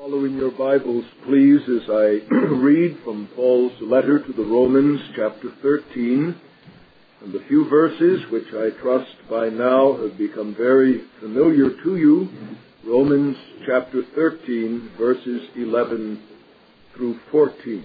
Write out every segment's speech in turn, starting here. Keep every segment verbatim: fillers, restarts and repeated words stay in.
Follow in your Bibles, please, as I read from Paul's letter to the Romans, chapter thirteen, and the few verses which I trust by now have become very familiar to you. Romans chapter thirteen, verses eleven through fourteen.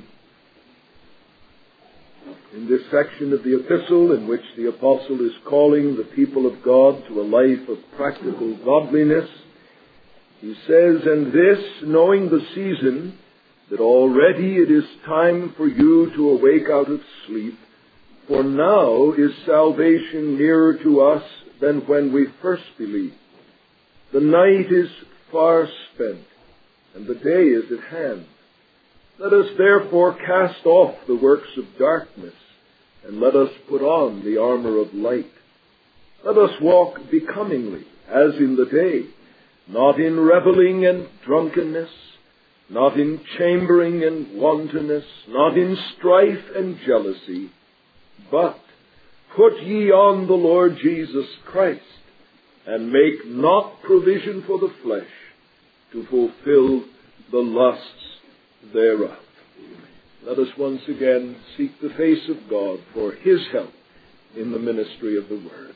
In this section of the epistle, in which the apostle is calling the people of God to a life of practical godliness, he says, "And this, knowing the season, that already it is time for you to awake out of sleep, for now is salvation nearer to us than when we first believed. The night is far spent, and the day is at hand. Let us therefore cast off the works of darkness, and let us put on the armor of light. Let us walk becomingly, as in the day, not in reveling and drunkenness, not in chambering and wantonness, not in strife and jealousy, but put ye on the Lord Jesus Christ, and make not provision for the flesh to fulfill the lusts thereof." Let us once again seek the face of God for His help in the ministry of the Word.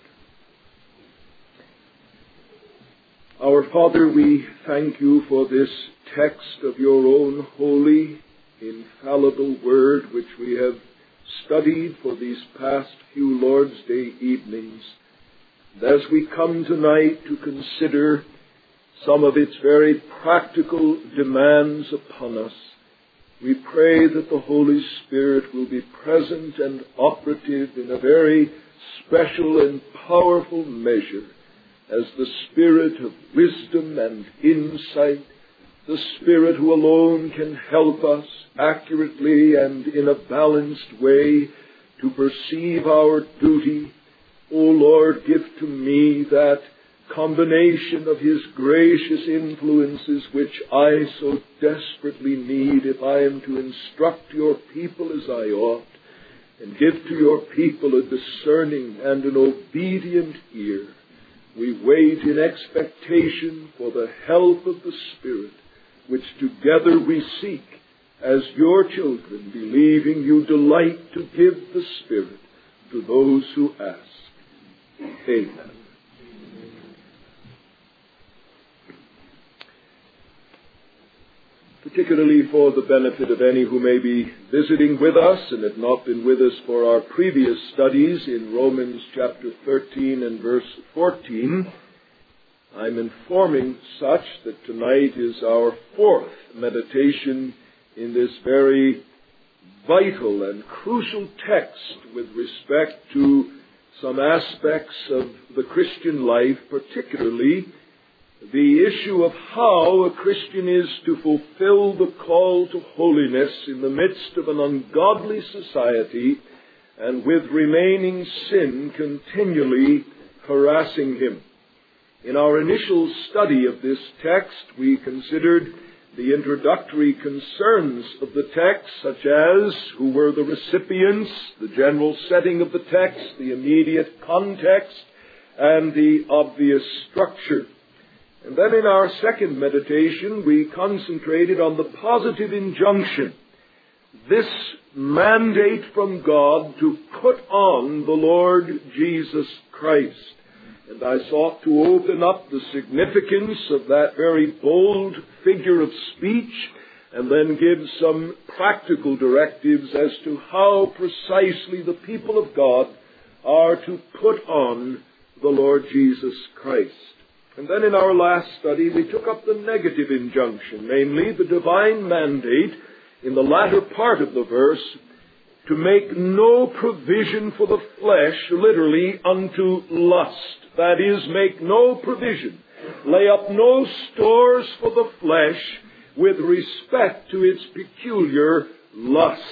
Our Father, we thank you for this text of your own holy, infallible Word, which we have studied for these past few Lord's Day evenings. And as we come tonight to consider some of its very practical demands upon us, we pray that the Holy Spirit will be present and operative in a very special and powerful measure as the Spirit of wisdom and insight, the Spirit who alone can help us accurately and in a balanced way to perceive our duty. O Lord, give to me that combination of His gracious influences which I so desperately need if I am to instruct your people as I ought, and give to your people a discerning and an obedient ear. We wait in expectation for the help of the Spirit, which together we seek as your children, believing you delight to give the Spirit to those who ask. Amen. Particularly for the benefit of any who may be visiting with us and have not been with us for our previous studies in Romans chapter thirteen and verse fourteen, I'm informing such that tonight is our fourth meditation in this very vital and crucial text with respect to some aspects of the Christian life, particularly the issue of how a Christian is to fulfill the call to holiness in the midst of an ungodly society and with remaining sin continually harassing him. In our initial study of this text, we considered the introductory concerns of the text, such as who were the recipients, the general setting of the text, the immediate context, and the obvious structure. And then in our second meditation, we concentrated on the positive injunction, this mandate from God to put on the Lord Jesus Christ. And I sought to open up the significance of that very bold figure of speech and then give some practical directives as to how precisely the people of God are to put on the Lord Jesus Christ. And then in our last study, we took up the negative injunction, namely the divine mandate in the latter part of the verse to make no provision for the flesh, literally, unto lust. That is, make no provision, lay up no stores for the flesh with respect to its peculiar lusts.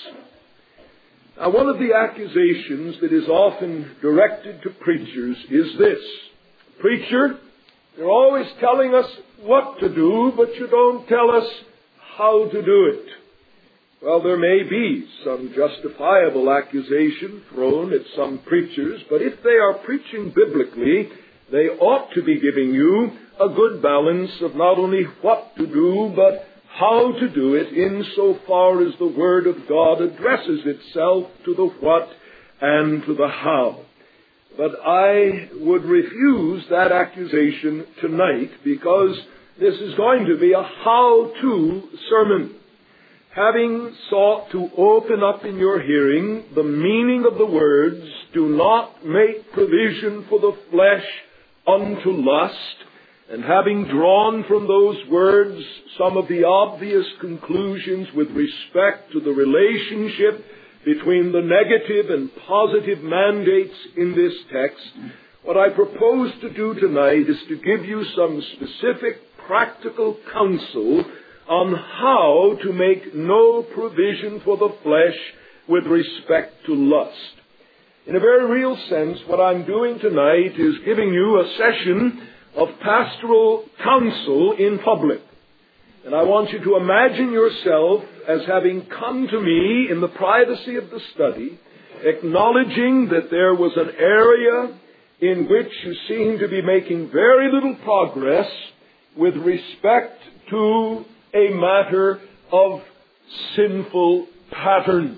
Now, one of the accusations that is often directed to preachers is this: "Preacher, you're always telling us what to do, but you don't tell us how to do it." Well, there may be some justifiable accusation thrown at some preachers, but if they are preaching biblically, they ought to be giving you a good balance of not only what to do, but how to do it insofar as the Word of God addresses itself to the what and to the how. But I would refuse that accusation tonight because this is going to be a how-to sermon. Having sought to open up in your hearing the meaning of the words, do not make provision for the flesh unto lust, and having drawn from those words some of the obvious conclusions with respect to the relationship between the negative and positive mandates in this text, what I propose to do tonight is to give you some specific practical counsel on how to make no provision for the flesh with respect to lust. In a very real sense, what I'm doing tonight is giving you a session of pastoral counsel in public. And I want you to imagine yourself as having come to me in the privacy of the study, acknowledging that there was an area in which you seem to be making very little progress with respect to a matter of sinful patterns.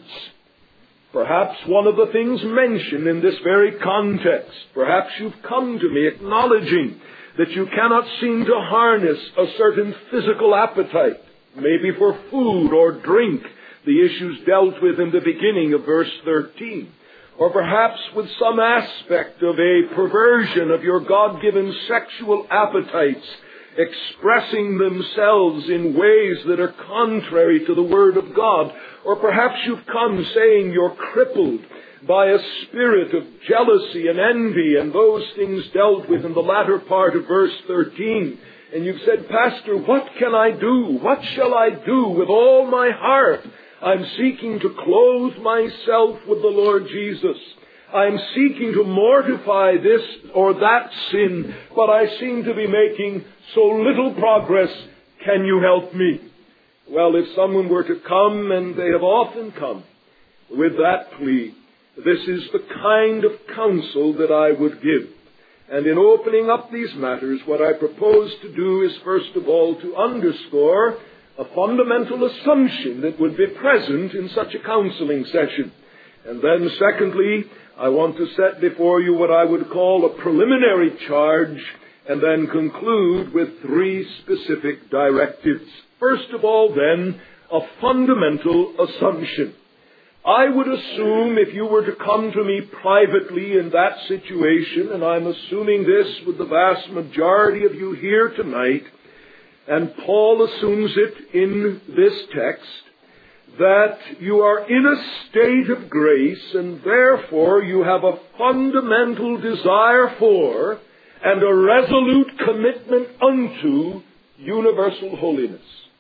Perhaps one of the things mentioned in this very context, perhaps you've come to me acknowledging that you cannot seem to harness a certain physical appetite, maybe for food or drink, the issues dealt with in the beginning of verse thirteen. Or perhaps with some aspect of a perversion of your God-given sexual appetites, expressing themselves in ways that are contrary to the Word of God. Or perhaps you've come saying you're crippled by a spirit of jealousy and envy and those things dealt with in the latter part of verse thirteen. And you've said, Pastor, what can I do? What shall I do with all my heart? I'm seeking to clothe myself with the Lord Jesus. I'm seeking to mortify this or that sin, but I seem to be making so little progress. Can you help me? Well, if someone were to come, and they have often come, with that plea, this is the kind of counsel that I would give. And in opening up these matters, what I propose to do is first of all to underscore a fundamental assumption that would be present in such a counseling session. And then secondly, I want to set before you what I would call a preliminary charge, and then conclude with three specific directives. First of all, then, a fundamental assumption. I would assume if you were to come to me privately in that situation, and I'm assuming this with the vast majority of you here tonight, and Paul assumes it in this text, that you are in a state of grace, and therefore you have a fundamental desire for and a resolute commitment unto universal holiness.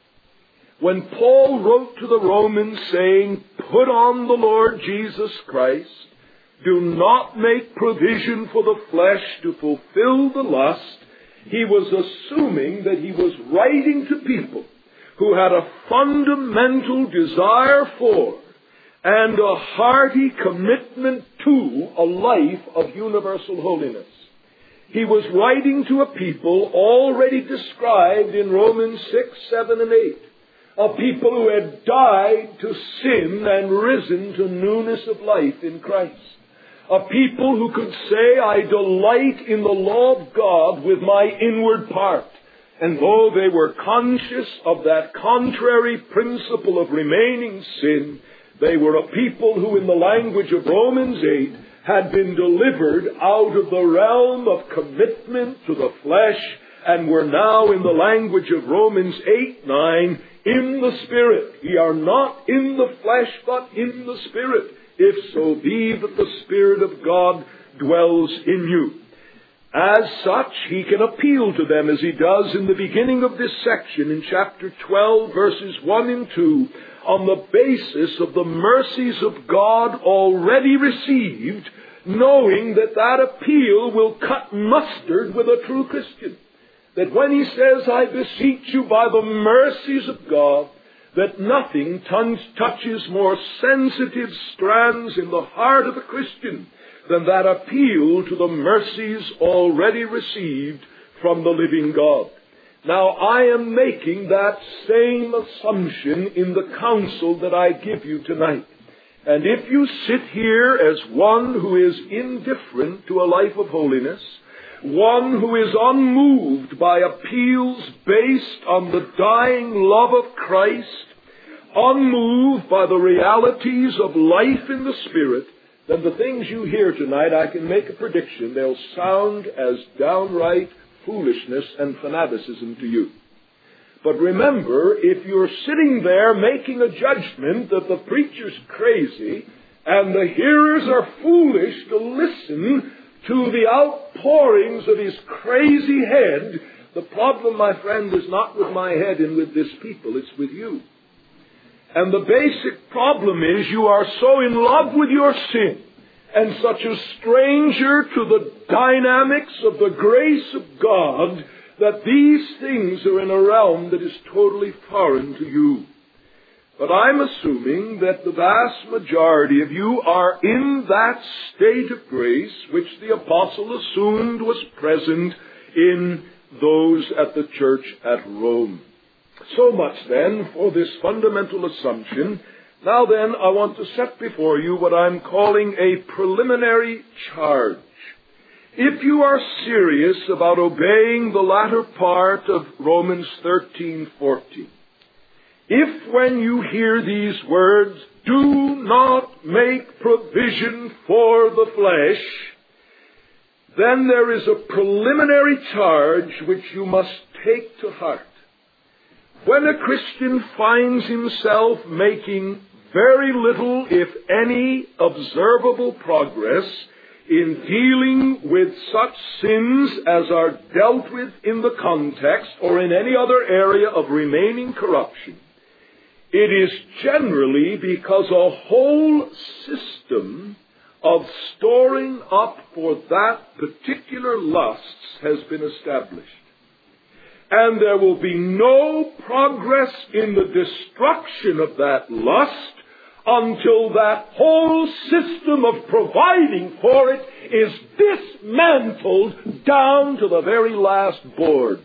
When Paul wrote to the Romans saying, put on the Lord Jesus Christ, do not make provision for the flesh to fulfill the lust, he was assuming that he was writing to people who had a fundamental desire for and a hearty commitment to a life of universal holiness. He was writing to a people already described in Romans six, seven, and eight. A people who had died to sin and risen to newness of life in Christ. A people who could say, I delight in the law of God with my inward part. And though they were conscious of that contrary principle of remaining sin, they were a people who, in the language of Romans eight, had been delivered out of the realm of commitment to the flesh, and were now, in the language of Romans eight, nine, in the Spirit. Ye are not in the flesh, but in the Spirit, if so be that the Spirit of God dwells in you. As such, he can appeal to them, as he does in the beginning of this section in chapter twelve, verses one and two, on the basis of the mercies of God already received, knowing that that appeal will cut mustard with a true Christian. That when he says, I beseech you by the mercies of God, that nothing t- touches more sensitive strands in the heart of a Christian than that appeal to the mercies already received from the living God. Now, I am making that same assumption in the counsel that I give you tonight. And if you sit here as one who is indifferent to a life of holiness, one who is unmoved by appeals based on the dying love of Christ, unmoved by the realities of life in the Spirit, then the things you hear tonight, I can make a prediction, they'll sound as downright foolishness and fanaticism to you. But remember, if you're sitting there making a judgment that the preacher's crazy and the hearers are foolish to listen to the outpourings of his crazy head, the problem, my friend, is not with my head and with this people, it's with you. And the basic problem is you are so in love with your sin and such a stranger to the dynamics of the grace of God that these things are in a realm that is totally foreign to you. But I'm assuming that the vast majority of you are in that state of grace which the apostle assumed was present in those at the church at Rome. So much then for this fundamental assumption. Now then, I want to set before you what I'm calling a preliminary charge. If you are serious about obeying the latter part of Romans thirteen fourteen, if when you hear these words, do not make provision for the flesh, then there is a preliminary charge which you must take to heart. When a Christian finds himself making very little, if any, observable progress in dealing with such sins as are dealt with in the context or in any other area of remaining corruption, it is generally because a whole system of storing up for that particular lusts has been established. And there will be no progress in the destruction of that lust until that whole system of providing for it is dismantled down to the very last board.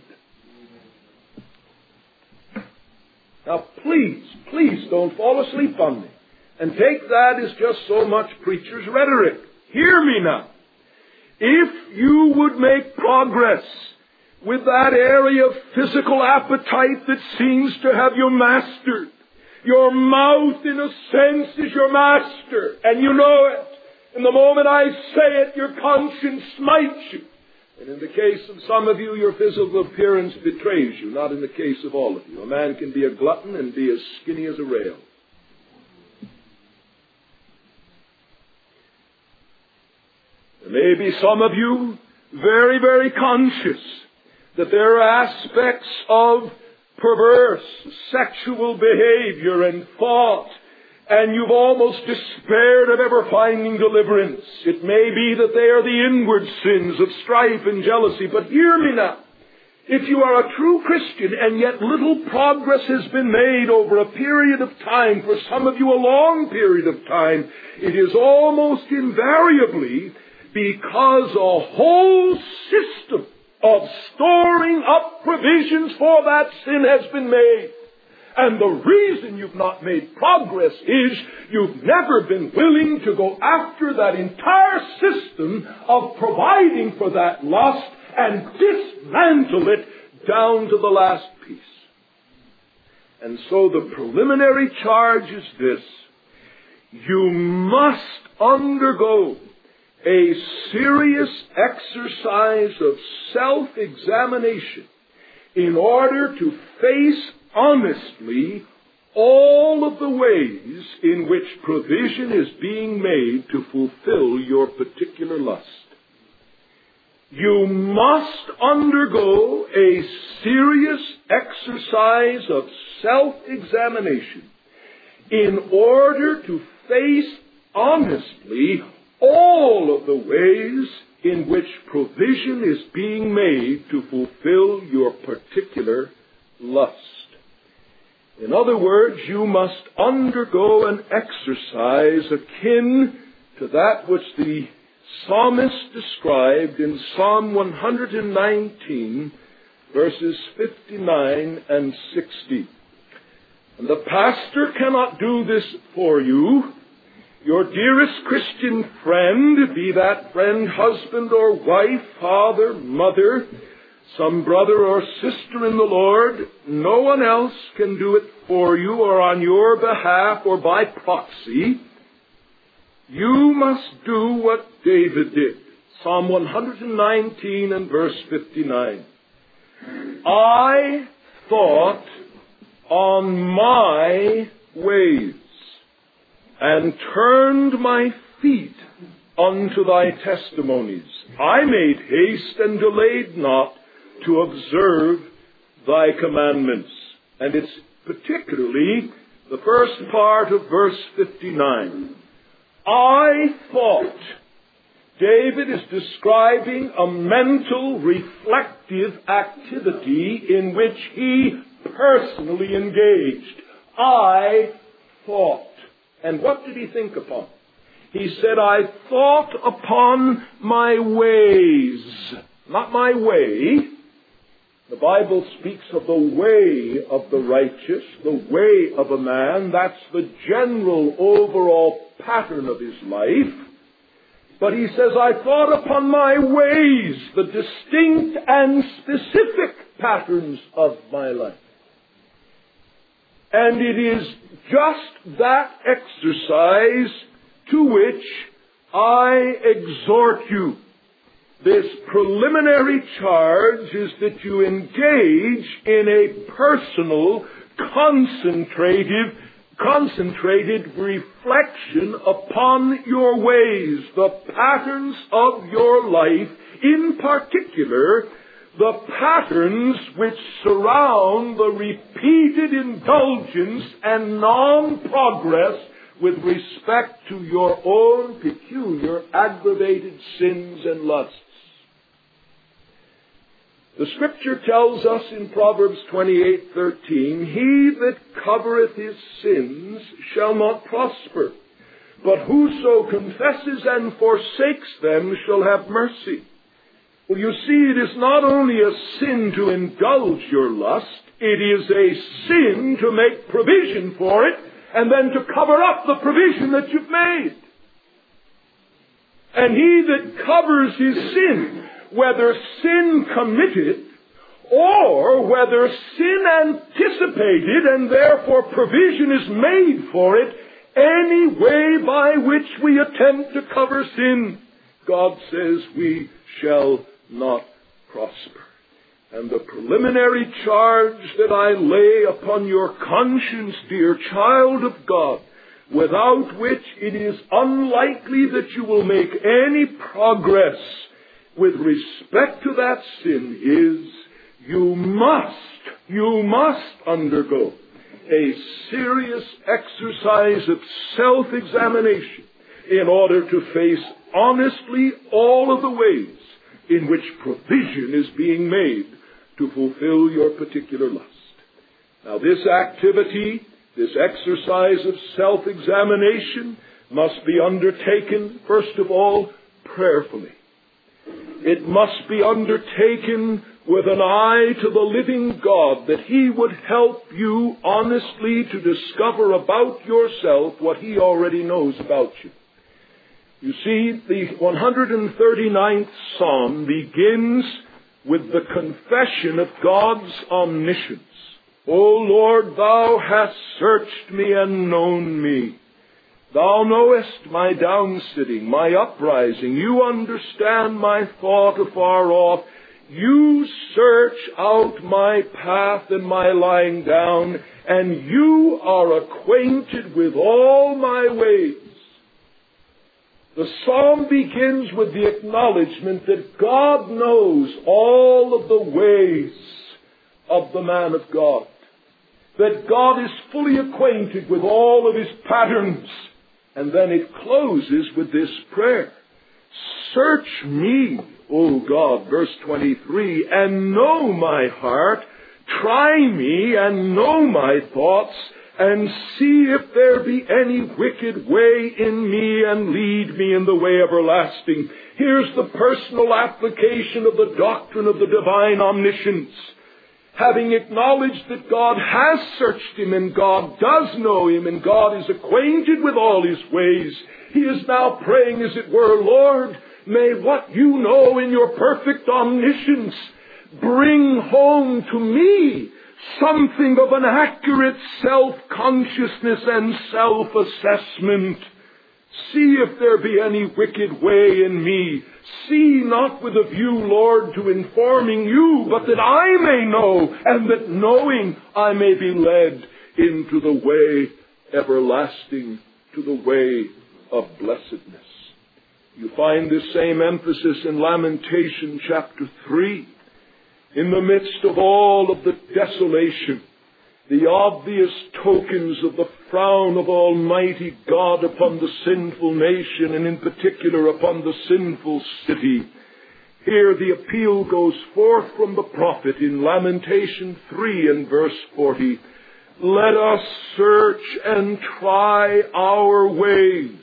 Now please, please don't fall asleep on me and take that as just so much preacher's rhetoric. Hear me now. If you would make progress with that area of physical appetite that seems to have you mastered, your mouth, in a sense, is your master, and you know it. And the moment I say it, your conscience smites you. And in the case of some of you, your physical appearance betrays you, not in the case of all of you. A man can be a glutton and be as skinny as a rail. There may be some of you very, very conscious that there are aspects of perverse sexual behavior and thought, and you've almost despaired of ever finding deliverance. It may be that they are the inward sins of strife and jealousy, but hear me now. If you are a true Christian and yet little progress has been made over a period of time, for some of you a long period of time, it is almost invariably because a whole system of storing up provisions for that sin has been made. And the reason you've not made progress is you've never been willing to go after that entire system of providing for that lust and dismantle it down to the last piece. And so the preliminary charge is this: you must undergo a serious exercise of self-examination in order to face honestly all of the ways in which provision is being made to fulfill your particular lust. You must undergo a serious exercise of self-examination in order to face honestly all of the ways in which provision is being made to fulfill your particular lust. In other words, you must undergo an exercise akin to that which the psalmist described in Psalm one hundred nineteen, verses fifty-nine and sixty. And the pastor cannot do this for you. Your dearest Christian friend, be that friend husband or wife, father, mother, some brother or sister in the Lord, no one else can do it for you or on your behalf or by proxy. You must do what David did. Psalm one hundred nineteen and verse fifty-nine. I thought on my ways, and turned my feet unto thy testimonies. I made haste and delayed not to observe thy commandments. And it's particularly the first part of verse fifty-nine. I thought. David is describing a mental, reflective activity in which he personally engaged. I thought. And what did he think upon? He said, I thought upon my ways. Not my way. The Bible speaks of the way of the righteous, the way of a man. That's the general overall pattern of his life. But he says, I thought upon my ways, the distinct and specific patterns of my life. And it is just that exercise to which I exhort you. This preliminary charge is that you engage in a personal, concentrative, concentrated reflection upon your ways, the patterns of your life, in particular, the patterns which surround the repeated indulgence and non-progress with respect to your own peculiar aggravated sins and lusts. The Scripture tells us in Proverbs twenty-eight thirteen, he that covereth his sins shall not prosper, but whoso confesses and forsakes them shall have mercy. Well, you see, it is not only a sin to indulge your lust, it is a sin to make provision for it and then to cover up the provision that you've made. And he that covers his sin, whether sin committed or whether sin anticipated and therefore provision is made for it, any way by which we attempt to cover sin, God says we shall not prosper. And the preliminary charge that I lay upon your conscience, dear child of God, without which it is unlikely that you will make any progress with respect to that sin, is you must, you must undergo a serious exercise of self-examination in order to face honestly all of the ways in which provision is being made to fulfill your particular lust. Now, this activity, this exercise of self-examination must be undertaken, first of all, prayerfully. It must be undertaken with an eye to the living God, that He would help you honestly to discover about yourself what He already knows about you. You see, the one hundred thirty-ninth Psalm begins with the confession of God's omniscience. O Lord, Thou hast searched me and known me. Thou knowest my downsitting, my uprising. You understand my thought afar off. You search out my path and my lying down, and you are acquainted with all my ways. The psalm begins with the acknowledgement that God knows all of the ways of the man of God. That God is fully acquainted with all of his patterns. And then it closes with this prayer. Search me, O God, verse twenty-three, and know my heart. Try me and know my thoughts, and see if there be any wicked way in me, and lead me in the way everlasting. Here's the personal application of the doctrine of the divine omniscience. Having acknowledged that God has searched him, and God does know him, and God is acquainted with all his ways, he is now praying, as it were, Lord, may what you know in your perfect omniscience bring home to me something of an accurate self-consciousness and self-assessment. See if there be any wicked way in me. See not with a view, Lord, to informing you, but that I may know, and that knowing I may be led into the way everlasting, to the way of blessedness. You find this same emphasis in Lamentation chapter three. In the midst of all of the desolation, the obvious tokens of the frown of Almighty God upon the sinful nation, and in particular upon the sinful city, here the appeal goes forth from the prophet in Lamentation three and verse forty. Let us search and try our ways.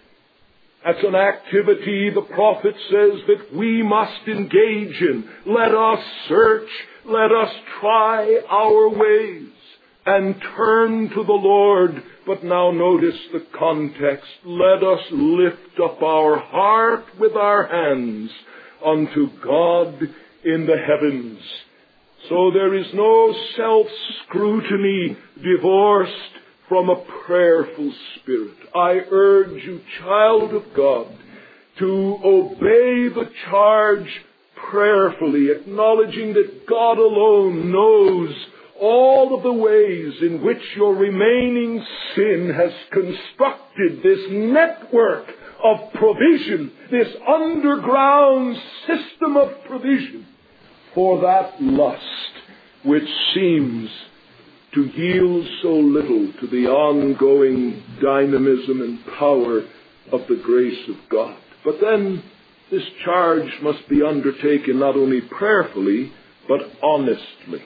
That's an activity, the prophet says, that we must engage in. Let us search, let us try our ways, and turn to the Lord. But now notice the context. Let us lift up our heart with our hands unto God in the heavens. So there is no self-scrutiny divorced from a prayerful spirit. I urge you, child of God, to obey the charge prayerfully, acknowledging that God alone knows all of the ways in which your remaining sin has constructed this network of provision, this underground system of provision for that lust which seems to yield so little to the ongoing dynamism and power of the grace of God. But then this charge must be undertaken not only prayerfully, but honestly.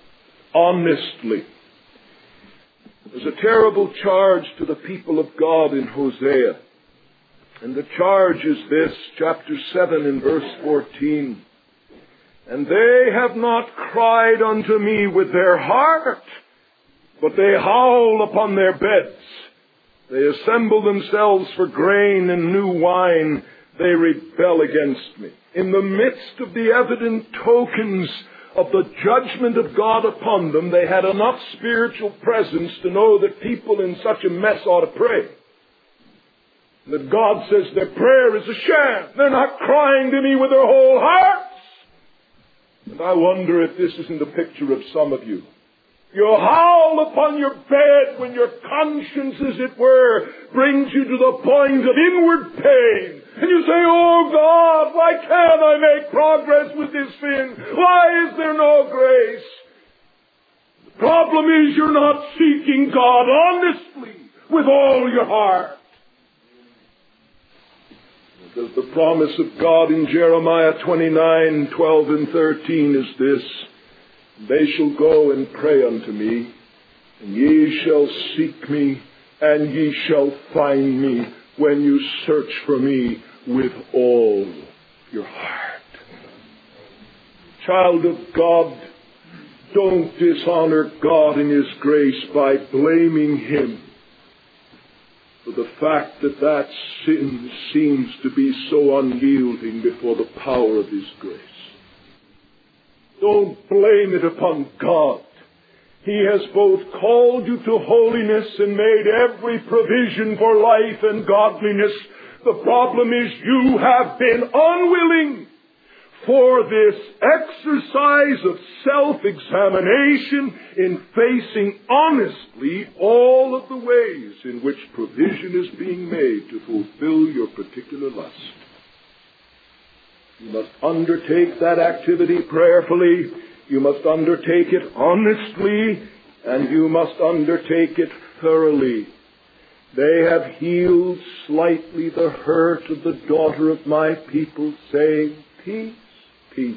Honestly. There's a terrible charge to the people of God in Hosea. And the charge is this, chapter seven and verse fourteen. And they have not cried unto me with their heart, but they howl upon their beds. They assemble themselves for grain and new wine. They rebel against me. In the midst of the evident tokens of the judgment of God upon them, they had enough spiritual presence to know that people in such a mess ought to pray. That God says their prayer is a sham. They're not crying to me with their whole hearts. And I wonder if this isn't a picture of some of you. You howl upon your bed when your conscience, as it were, brings you to the point of inward pain. And you say, oh God, why can't I make progress with this sin? Why is there no grace? The problem is you're not seeking God honestly with all your heart. The, the promise of God in Jeremiah twenty-nine, twelve and thirteen is this. They shall go and pray unto me, and ye shall seek me, and ye shall find me when you search for me with all your heart. Child of God, don't dishonor God in His grace by blaming Him for the fact that that sin seems to be so unyielding before the power of His grace. Don't blame it upon God. He has both called you to holiness and made every provision for life and godliness. The problem is you have been unwilling for this exercise of self-examination in facing honestly all of the ways in which provision is being made to fulfill your particular lust. You must undertake that activity prayerfully. You must undertake it honestly. And you must undertake it thoroughly. They have healed slightly the hurt of the daughter of my people, saying, peace, peace,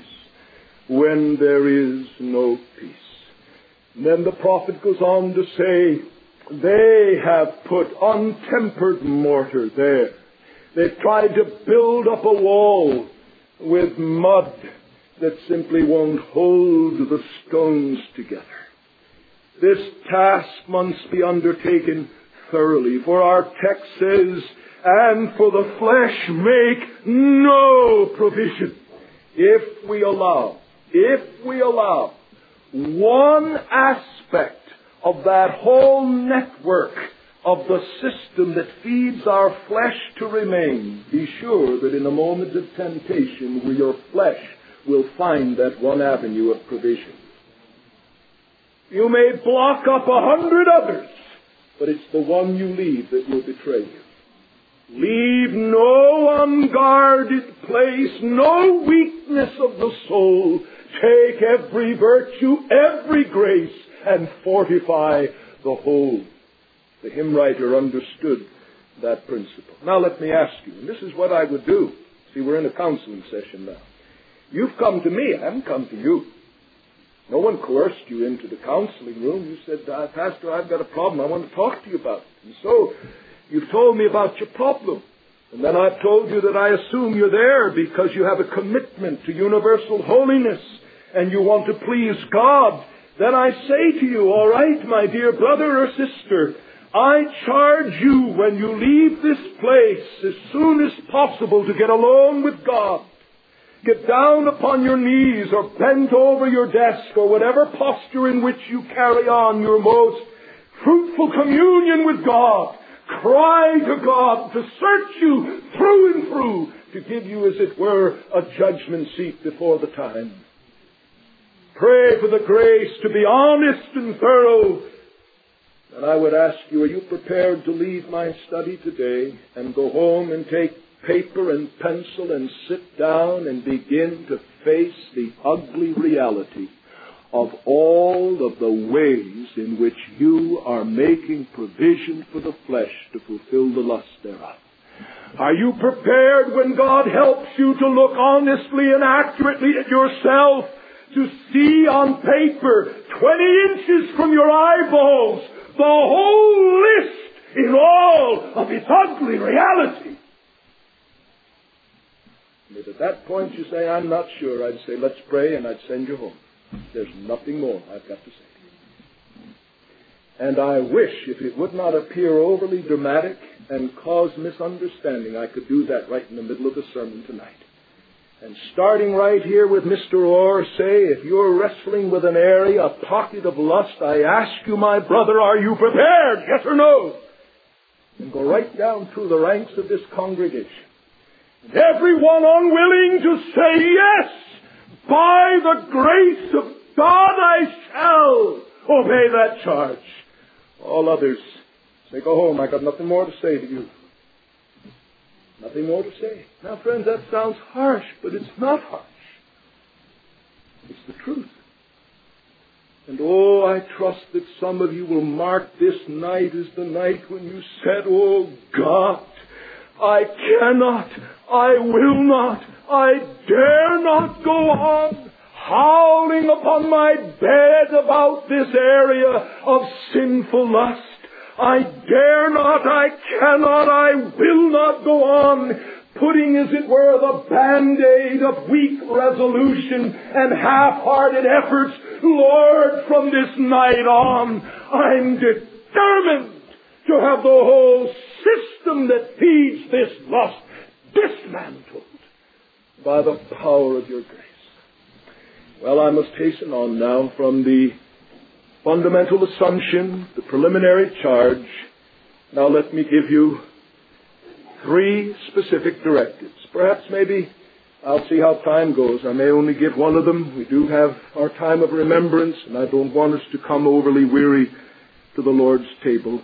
when there is no peace. And then the prophet goes on to say, They have put untempered mortar there. They've tried to build up a wall with mud that simply won't hold the stones together. This task must be undertaken thoroughly, for our text says, and for the flesh make no provision. If we allow, if we allow one aspect of that whole network of the system that feeds our flesh to remain, be sure that in a moment of temptation where your flesh will find that one avenue of provision. You may block up a hundred others, but it's the one you leave that will betray you. Leave no unguarded place, no weakness of the soul. Take every virtue, every grace, and fortify the whole. The hymn writer understood that principle. Now let me ask you, and this is what I would do. See, we're in a counseling session now. You've come to me, I haven't come to you. No one coerced you into the counseling room. You said, uh, Pastor, I've got a problem. I want to talk to you about it. And so, you've told me about your problem. And then I've told you that I assume you're there because you have a commitment to universal holiness and you want to please God. Then I say to you, all right, my dear brother or sister, I charge you when you leave this place as soon as possible to get alone with God. Get down upon your knees or bent over your desk or whatever posture in which you carry on your most fruitful communion with God. Cry to God to search you through and through, to give you, as it were, a judgment seat before the time. Pray for the grace to be honest and thorough. And I would ask you, are you prepared to leave my study today and go home and take paper and pencil and sit down and begin to face the ugly reality of all of the ways in which you are making provision for the flesh to fulfill the lust thereof? Are you prepared, when God helps you to look honestly and accurately at yourself, to see on paper, twenty inches from your eyeballs, the whole list in all of its ugly reality? And if at that point you say, I'm not sure, I'd say, let's pray, and I'd send you home. There's nothing more I've got to say to you. And I wish, if it would not appear overly dramatic and cause misunderstanding, I could do that right in the middle of the sermon tonight. And starting right here with Mister Orr, say, if you're wrestling with an area, a pocket of lust, I ask you, my brother, are you prepared? Yes or no? And go right down through the ranks of this congregation. And everyone unwilling to say, yes, by the grace of God I shall obey that charge. All others say, go home, I got nothing more to say to you. Nothing more to say. Now, friends, that sounds harsh, but it's not harsh. It's the truth. And oh, I trust that some of you will mark this night as the night when you said, oh God, I cannot, I will not, I dare not go on howling upon my bed about this area of sinful lust. I dare not, I cannot, I will not go on putting, as it were, the band-aid of weak resolution and half-hearted efforts. Lord, from this night on, I'm determined to have the whole system that feeds this lust dismantled by the power of your grace. Well, I must hasten on now from the fundamental assumption, the preliminary charge. Now let me give you three specific directives. Perhaps maybe I'll see how time goes. I may only give one of them. We do have our time of remembrance, and I don't want us to come overly weary to the Lord's table.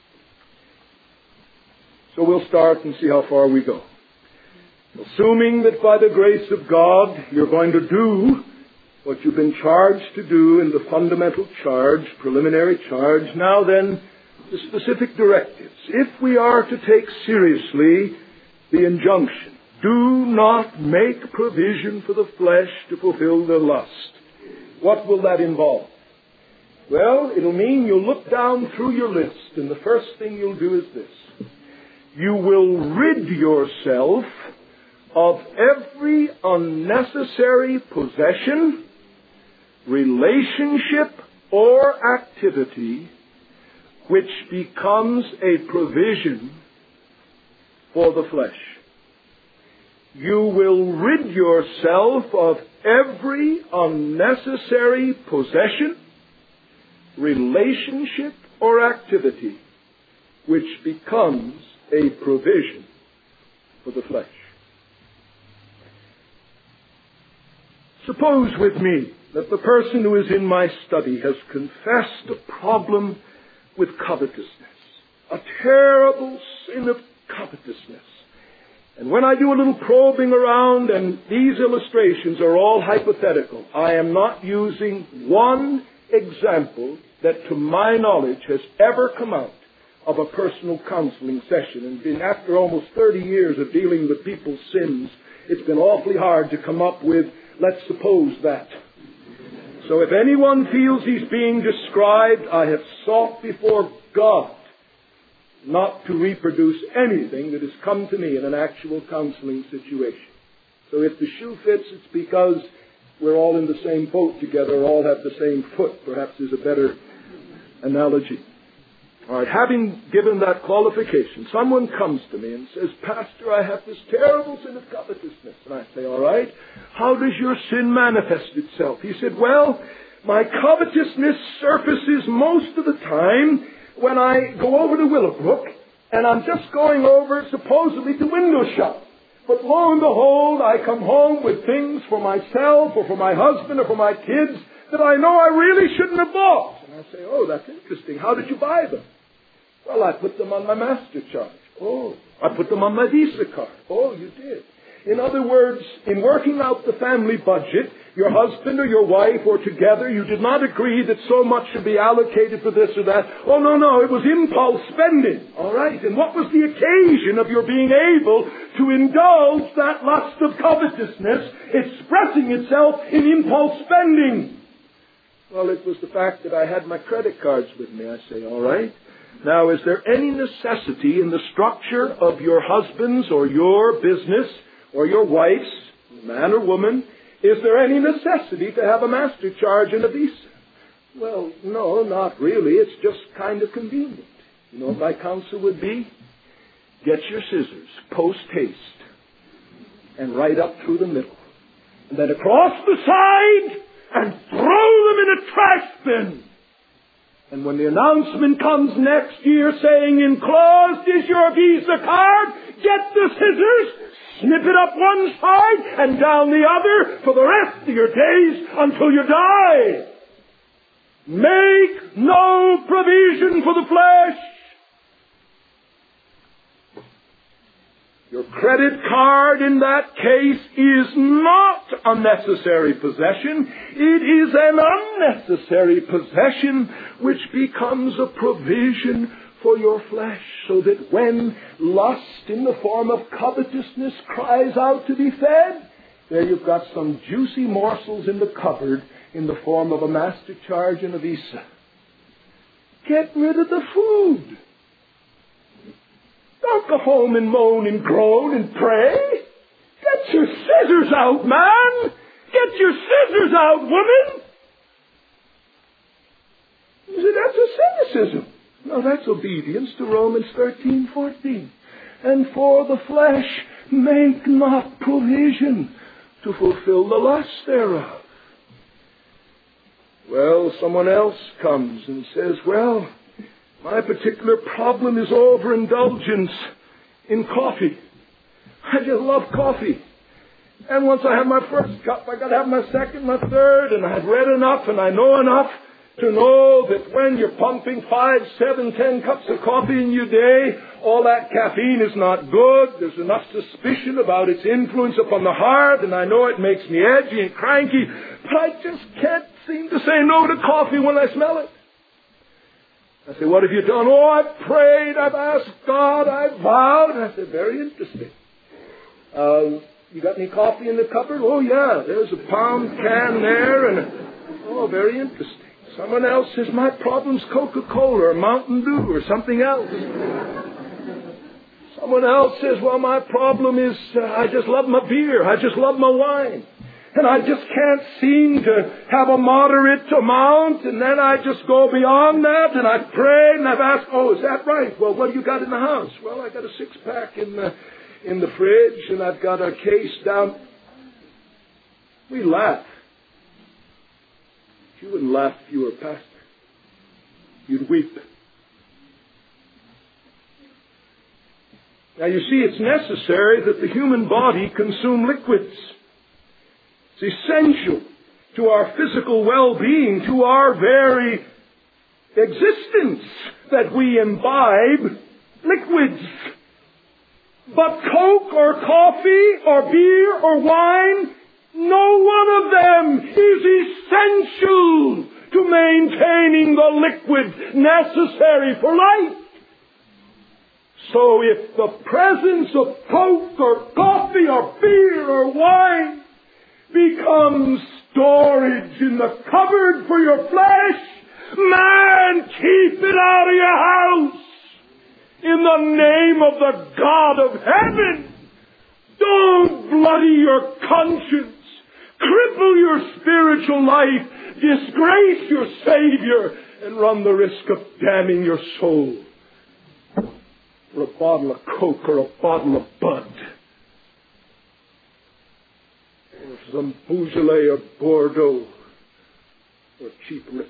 So we'll start and see how far we go. Assuming that by the grace of God you're going to do what you've been charged to do in the fundamental charge, preliminary charge. Now then, the specific directives. If we are to take seriously the injunction, do not make provision for the flesh to fulfill the lust, what will that involve? Well, it'll mean you'll look down through your list, and the first thing you'll do is this. You will rid yourself of every unnecessary possession, relationship, or activity which becomes a provision for the flesh. You will rid yourself of every unnecessary possession, relationship, or activity which becomes a provision for the flesh. Suppose with me that the person who is in my study has confessed a problem with covetousness, a terrible sin of covetousness. And when I do a little probing around, and these illustrations are all hypothetical, I am not using one example that to my knowledge has ever come out of a personal counseling session. And been, after almost thirty years of dealing with people's sins, it's been awfully hard to come up with, let's suppose that. So if anyone feels he's being described, I have sought before God not to reproduce anything that has come to me in an actual counseling situation. So if the shoe fits, it's because we're all in the same boat together, all have the same foot, perhaps is a better analogy. All right, having given that qualification, someone comes to me and says, Pastor, I have this terrible sin of covetousness. And I say, all right, how does your sin manifest itself? He said, well, my covetousness surfaces most of the time when I go over to Willowbrook, and I'm just going over supposedly to window shop. But lo and behold, I come home with things for myself or for my husband or for my kids that I know I really shouldn't have bought. And I say, oh, that's interesting. How did you buy them? Well, I put them on my master charge. Oh, I put them on my Visa card. Oh, you did. In other words, in working out the family budget, your husband or your wife or together, you did not agree that so much should be allocated for this or that. Oh, no, no, it was impulse spending. All right. And what was the occasion of your being able to indulge that lust of covetousness expressing itself in impulse spending? Well, it was the fact that I had my credit cards with me. I say, all right. Now, is there any necessity in the structure of your husband's or your business or your wife's, man or woman, is there any necessity to have a master charge and a Visa? Well, no, not really. It's just kind of convenient. You know what my counsel would be? Get your scissors, post haste, and right up through the middle. And then across the side, and throw them in a trash bin. And when the announcement comes next year saying, enclosed is your Visa card, get the scissors, snip it up one side and down the other for the rest of your days until you die. Make no provision for the flesh. Your credit card in that case is not a necessary possession. It is an unnecessary possession which becomes a provision for your flesh, so that when lust in the form of covetousness cries out to be fed, there you've got some juicy morsels in the cupboard in the form of a master charge and a Visa. Get rid of the food. Don't go home and moan and groan and pray. Get your scissors out, man. Get your scissors out, woman. You say, that's a cynicism. No, that's obedience to Romans thirteen fourteen. And for the flesh, make not provision to fulfill the lust thereof. Well, someone else comes and says, well, my particular problem is overindulgence in coffee. I just love coffee. And once I have my first cup, I got to have my second, my third, and I've read enough and I know enough to know that when you're pumping five, seven, ten cups of coffee in your day, all that caffeine is not good. There's enough suspicion about its influence upon the heart, and I know it makes me edgy and cranky, but I just can't seem to say no to coffee when I smell it. I say, what have you done? Oh, I've prayed, I've asked God, I've vowed. And I said, very interesting. Uh, you got any coffee in the cupboard? Oh, yeah, there's a pound can there. And a, oh, very interesting. Someone else says, my problem's Coca-Cola or Mountain Dew or something else. Someone else says, well, my problem is uh, I just love my beer. I just love my wine. And I just can't seem to have a moderate amount. And then I just go beyond that and I pray and I've asked, oh, is that right? Well, what do you got in the house? Well, I got a six-pack in the, in the fridge and I've got a case down. We laugh. You wouldn't laugh if you were a pastor. You'd weep. Now you see, it's necessary that the human body consume liquids. It's essential to our physical well-being, to our very existence, that we imbibe liquids. But Coke or coffee or beer or wine, no one of them is essential to maintaining the liquid necessary for life. So if the presence of Coke or coffee or beer or wine becomes storage in the cupboard for your flesh, man, keep it out of your house. In the name of the God of heaven, don't bloody your conscience, cripple your spiritual life, disgrace your Savior, and run the risk of damning your soul for a bottle of Coke or a bottle of Bud, or some Beaujolais or Bordeaux, or cheap Ripple.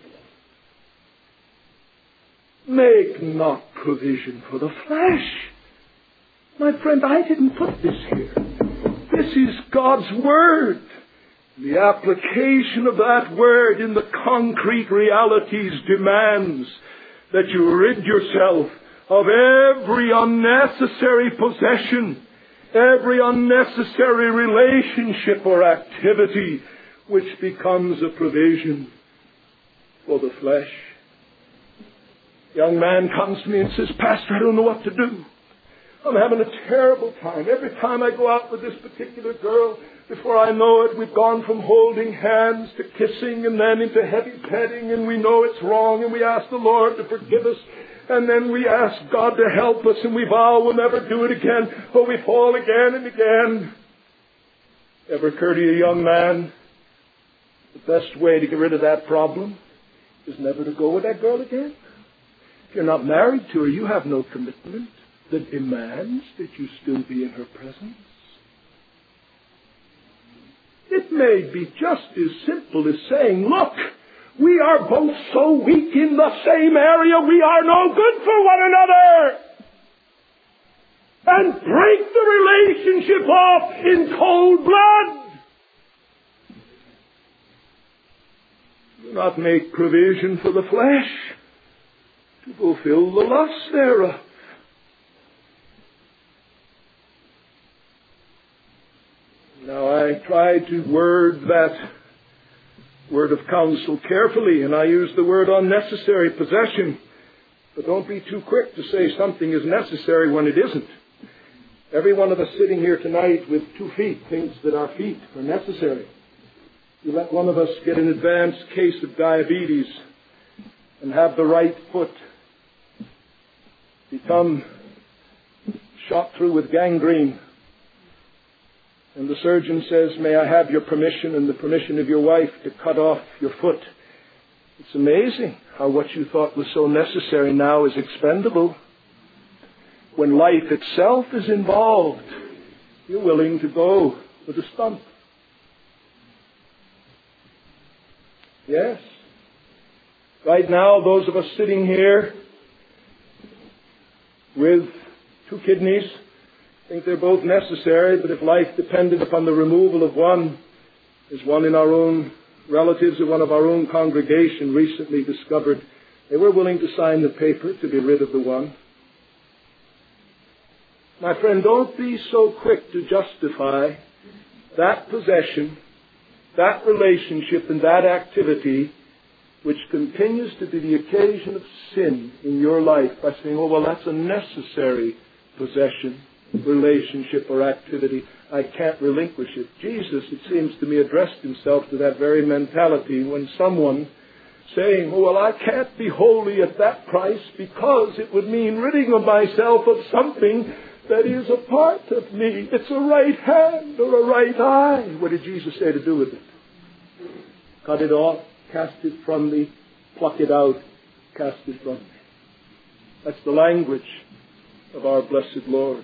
Make not provision for the flesh. My friend, I didn't put this here. This is God's Word. The application of that Word in the concrete realities demands that you rid yourself of every unnecessary possession, every unnecessary relationship or activity which becomes a provision for the flesh. A young man comes to me and says, Pastor, I don't know what to do. I'm having a terrible time. Every time I go out with this particular girl, before I know it, we've gone from holding hands to kissing and then into heavy petting, and we know it's wrong, and we ask the Lord to forgive us, and then we ask God to help us, and we vow we'll never do it again, but we fall again and again. Ever occur to you, young man, the best way to get rid of that problem is never to go with that girl again? If you're not married to her, you have no commitment that demands that you still be in her presence. It may be just as simple as saying, look, we are both so weak in the same area, we are no good for one another. And break the relationship off in cold blood. Do not make provision for the flesh to fulfill the lust thereof. Now, I try to word that word of counsel carefully, and I use the word unnecessary possession. But don't be too quick to say something is necessary when it isn't. Every one of us sitting here tonight with two feet thinks that our feet are necessary. You let one of us get an advanced case of diabetes and have the right foot become shot through with gangrene. And the surgeon says, may I have your permission and the permission of your wife to cut off your foot? It's amazing how what you thought was so necessary now is expendable. When life itself is involved, you're willing to go with a stump. Yes. Right now, those of us sitting here with two kidneys think they're both necessary, but if life depended upon the removal of one, as one in our own relatives or one of our own congregation recently discovered, they were willing to sign the paper to be rid of the one. My friend, don't be so quick to justify that possession, that relationship, and that activity which continues to be the occasion of sin in your life by saying, oh, well, that's a necessary possession, relationship, or activity. I can't relinquish it. Jesus, it seems to me, addressed himself to that very mentality when someone saying, oh, well, I can't be holy at that price because it would mean ridding of myself of something that is a part of me. It's a right hand or a right eye. What did Jesus say to do with it? Cut it off, cast it from thee, pluck it out, cast it from me. That's the language of our blessed Lord.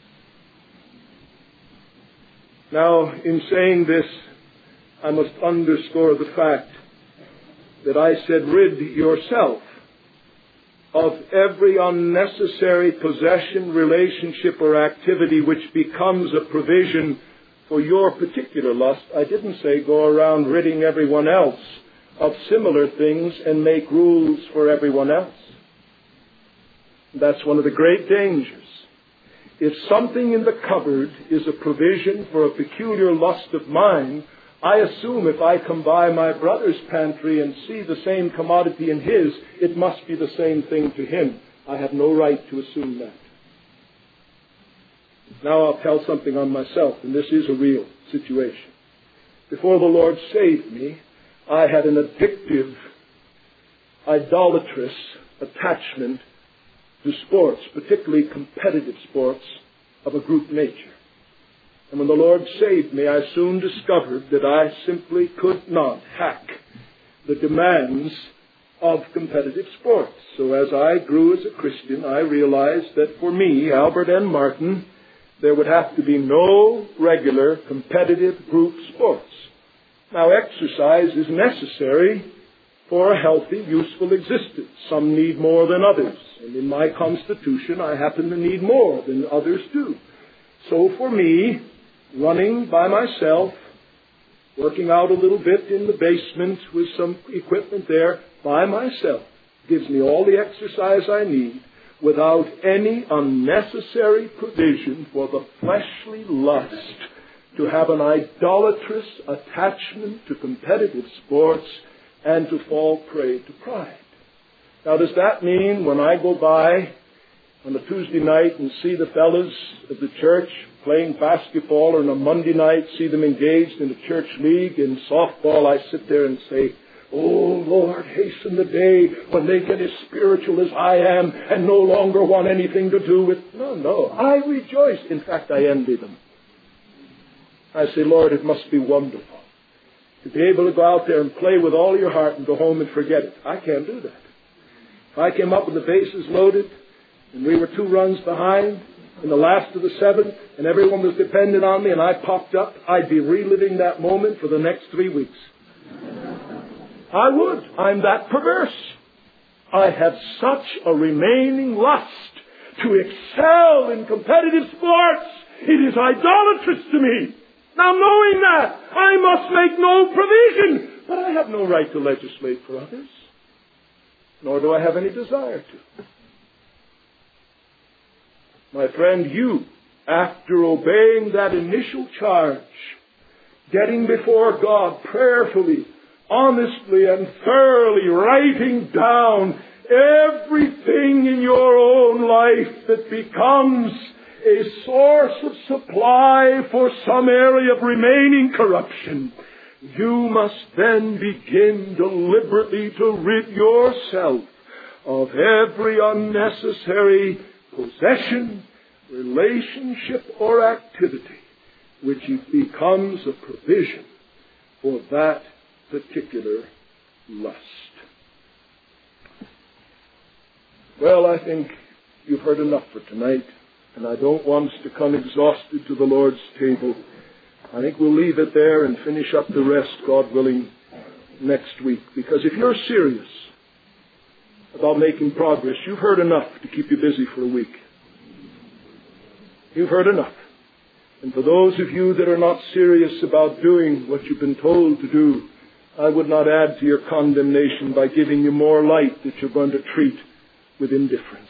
Now, in saying this, I must underscore the fact that I said, rid yourself of every unnecessary possession, relationship, or activity which becomes a provision for your particular lust. I didn't say go around ridding everyone else of similar things and make rules for everyone else. That's one of the great dangers. If something in the cupboard is a provision for a peculiar lust of mine, I assume if I come by my brother's pantry and see the same commodity in his, it must be the same thing to him. I have no right to assume that. Now I'll tell something on myself, and this is a real situation. Before the Lord saved me, I had an addictive, idolatrous attachment to sports, particularly competitive sports of a group nature. And when the Lord saved me, I soon discovered that I simply could not hack the demands of competitive sports. So as I grew as a Christian, I realized that for me, Albert N. Martin, there would have to be no regular competitive group sports. Now, exercise is necessary for a healthy, useful existence. Some need more than others. And in my constitution, I happen to need more than others do. So for me, running by myself, working out a little bit in the basement with some equipment there by myself, gives me all the exercise I need without any unnecessary provision for the fleshly lust to have an idolatrous attachment to competitive sports and to fall prey to pride. Now, does that mean when I go by on a Tuesday night and see the fellas of the church playing basketball, or on a Monday night see them engaged in a church league in softball, I sit there and say, oh, Lord, hasten the day when they get as spiritual as I am and no longer want anything to do with... No, no, I rejoice. In fact, I envy them. I say, Lord, it must be wonderful to be able to go out there and play with all your heart and go home and forget it. I can't do that. If I came up with the bases loaded and we were two runs behind in the last of the seventh and everyone was dependent on me and I popped up, I'd be reliving that moment for the next three weeks. I would. I'm that perverse. I have such a remaining lust to excel in competitive sports. It is idolatrous to me. Now, knowing that, I must make no provision. But I have no right to legislate for others. Nor do I have any desire to. My friend, you, after obeying that initial charge, getting before God prayerfully, honestly and thoroughly writing down everything in your own life that becomes a source of supply for some area of remaining corruption, you must then begin deliberately to rid yourself of every unnecessary possession, relationship, or activity which becomes a provision for that particular lust. Well, I think you've heard enough for tonight, and I don't want us to come exhausted to the Lord's table. I think we'll leave it there and finish up the rest, God willing, next week. Because if you're serious about making progress, you've heard enough to keep you busy for a week. You've heard enough. And for those of you that are not serious about doing what you've been told to do, I would not add to your condemnation by giving you more light that you're going to treat with indifference.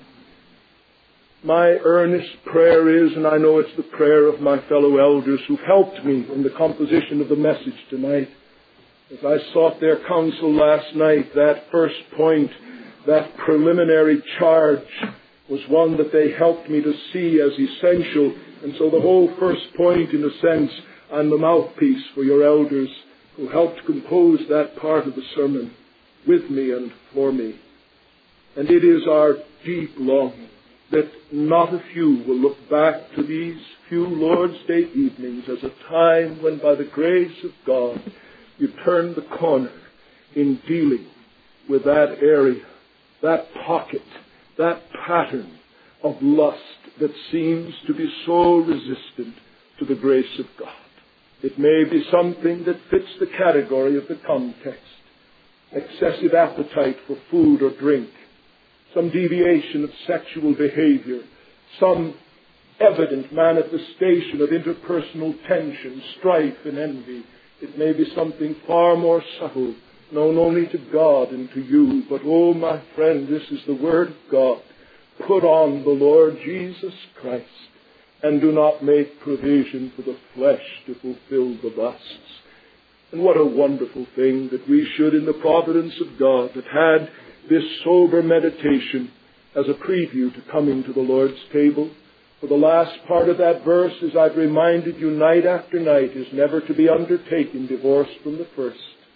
My earnest prayer is, and I know it's the prayer of my fellow elders who've helped me in the composition of the message tonight, as I sought their counsel last night, that first point, that preliminary charge, was one that they helped me to see as essential. And so the whole first point, in a sense, I'm the mouthpiece for your elders who helped compose that part of the sermon. with me and for me. And it is our deep longing that not a few will look back to these few Lord's Day evenings as a time when, by the grace of God, you turn the corner in dealing with that area, that pocket, that pattern of lust that seems to be so resistant to the grace of God. It may be something that fits the category of the context. Excessive appetite for food or drink, some deviation of sexual behavior, some evident manifestation of interpersonal tension, strife, and envy. It may be something far more subtle, known only to God and to you. But, oh, my friend, this is the Word of God. Put on the Lord Jesus Christ, and do not make provision for the flesh to fulfill the lusts. And what a wonderful thing that we should, in the providence of God, have had this sober meditation as a preview to coming to the Lord's table. For the last part of that verse, as I've reminded you night after night, is never to be undertaken divorced from the first.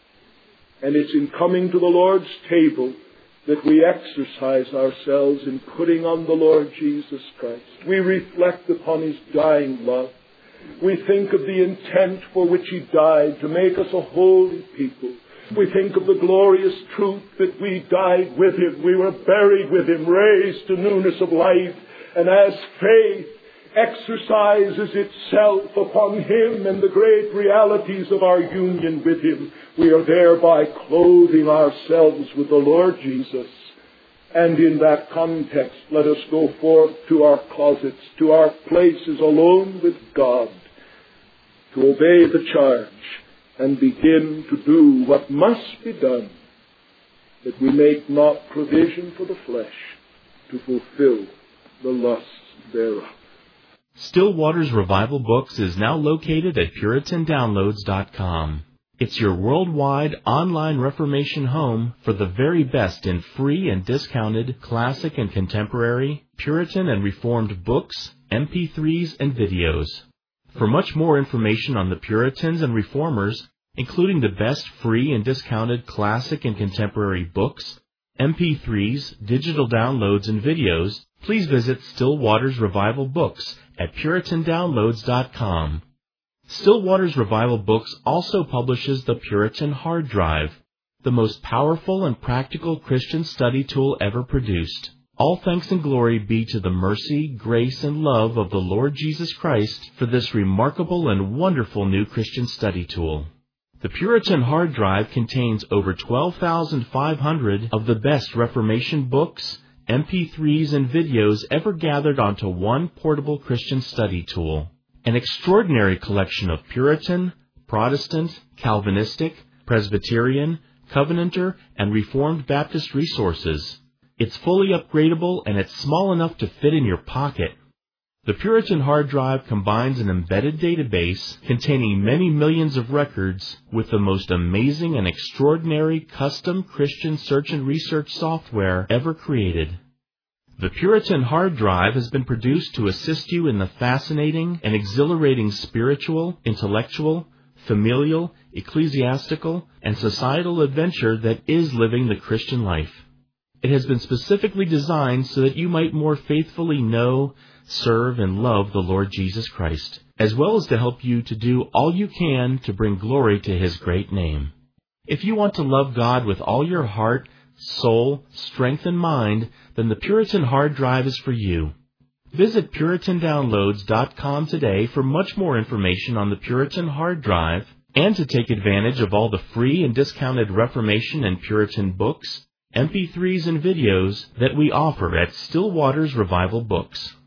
And it's in coming to the Lord's table that we exercise ourselves in putting on the Lord Jesus Christ. We reflect upon His dying love. We think of the intent for which He died, to make us a holy people. We think of the glorious truth that we died with Him. We were buried with Him, raised to newness of life. And as faith exercises itself upon Him and the great realities of our union with Him, we are thereby clothing ourselves with the Lord Jesus. And in that context, let us go forth to our closets, to our places alone with God, to obey the charge and begin to do what must be done, that we make not provision for the flesh to fulfill the lusts thereof. Still Waters Revival Books is now located at Puritan Downloads dot com. It's your worldwide online Reformation home for the very best in free and discounted classic and contemporary, Puritan and Reformed books, M P threes, and videos. For much more information on the Puritans and Reformers, including the best free and discounted classic and contemporary books, M P threes, digital downloads, and videos, please visit Still Waters Revival Books at Puritan Downloads dot com. Still Waters Revival Books also publishes the Puritan Hard Drive, the most powerful and practical Christian study tool ever produced. All thanks and glory be to the mercy, grace, and love of the Lord Jesus Christ for this remarkable and wonderful new Christian study tool. The Puritan Hard Drive contains over twelve thousand five hundred of the best Reformation books, M P threes, and videos ever gathered onto one portable Christian study tool. An extraordinary collection of Puritan, Protestant, Calvinistic, Presbyterian, Covenanter, and Reformed Baptist resources. It's fully upgradable and it's small enough to fit in your pocket. The Puritan Hard Drive combines an embedded database containing many millions of records with the most amazing and extraordinary custom Christian search and research software ever created. The Puritan Hard Drive has been produced to assist you in the fascinating and exhilarating spiritual, intellectual, familial, ecclesiastical, and societal adventure that is living the Christian life. It has been specifically designed so that you might more faithfully know, serve, and love the Lord Jesus Christ, as well as to help you to do all you can to bring glory to His great name. If you want to love God with all your heart, soul, strength, and mind, then the Puritan Hard Drive is for you. Visit Puritan Downloads dot com today for much more information on the Puritan Hard Drive and to take advantage of all the free and discounted Reformation and Puritan books, M P threes, and videos that we offer at Still Waters Revival Books.